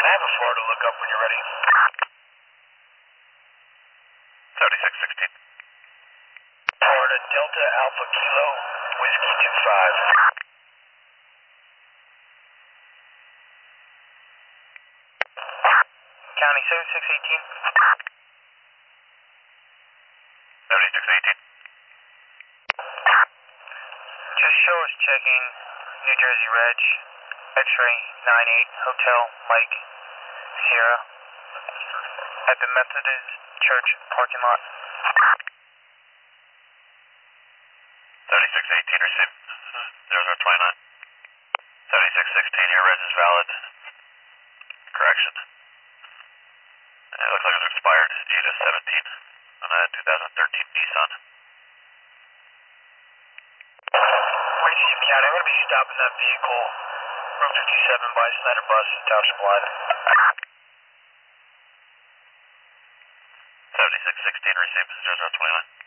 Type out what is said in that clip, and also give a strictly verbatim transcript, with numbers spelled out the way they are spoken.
have a Florida look up when you're ready. seventy-six sixteen. Florida Delta Alpha Kilo, Whiskey two five. County seventy-six eighteen. seventy-six eighteen. Just show us checking New Jersey Reg, X-ray nine eight, Hotel Mike Sierra, at the Methodist Church parking lot. seventy-six eighteen, receive. zero zero twenty-nine. seventy-six sixteen, your res is valid. Correction. It looks like it's expired. G to seventeen on a two thousand thirteen Nissan. Receive County, I'm going to be stopping that vehicle, room fifty-seven by Snyder Bus, Township Line. seventy-six sixteen, receive. zero zero twenty-nine.